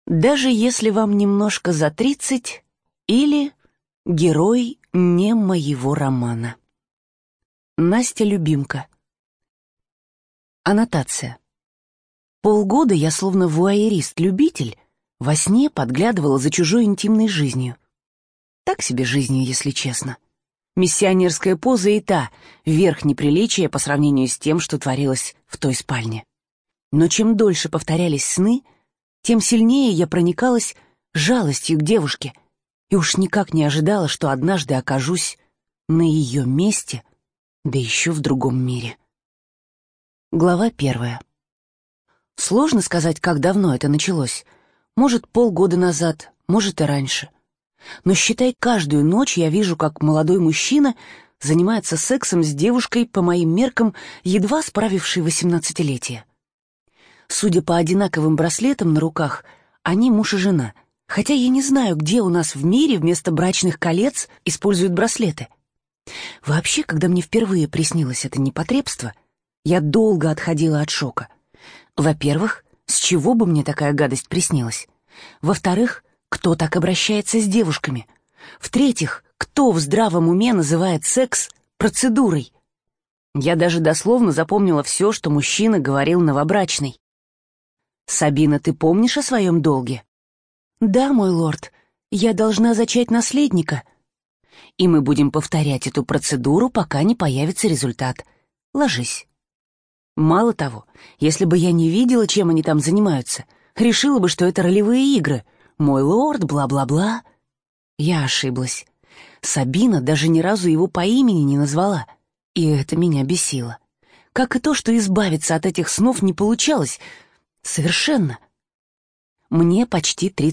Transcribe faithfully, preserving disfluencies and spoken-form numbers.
Даже если вам немножко за тридцать или герой не моего романа. Настя Любимка. Аннотация. Полгода я словно вуайерист-любитель во сне подглядывала за чужой интимной жизнью. Так себе жизнью, если честно. Миссионерская поза и та верх неприличия по сравнению с тем, что творилось в той спальне. Но чем дольше повторялись сны, тем сильнее я проникалась жалостью к девушке и уж никак не ожидала, что однажды окажусь на ее месте, да еще в другом мире. Глава первая. Сложно сказать, как давно это началось. Может, полгода назад, может и раньше. Но считай, каждую ночь я вижу, как молодой мужчина занимается сексом с девушкой, по моим меркам, едва справившей восемнадцатилетие. Судя по одинаковым браслетам на руках, они муж и жена, хотя я не знаю, где у нас в мире вместо брачных колец используют браслеты. Вообще, когда мне впервые приснилось это непотребство, я долго отходила от шока. Во-первых, с чего бы мне такая гадость приснилась? Во-вторых, кто так обращается с девушками? В-третьих, кто в здравом уме называет секс процедурой? Я даже дословно запомнила все, что мужчина говорил новобрачной. «Сабина, ты помнишь о своем долге?» «Да, мой лорд, я должна зачать наследника». «И мы будем повторять эту процедуру, пока не появится результат. Ложись». Мало того, если бы я не видела, чем они там занимаются, решила бы, что это ролевые игры. Мой лорд, бла-бла-бла. Я ошиблась. Сабина даже ни разу его по имени не назвала, и это меня бесило. Как и то, что избавиться от этих снов не получалось. Совершенно. Мне почти тридцать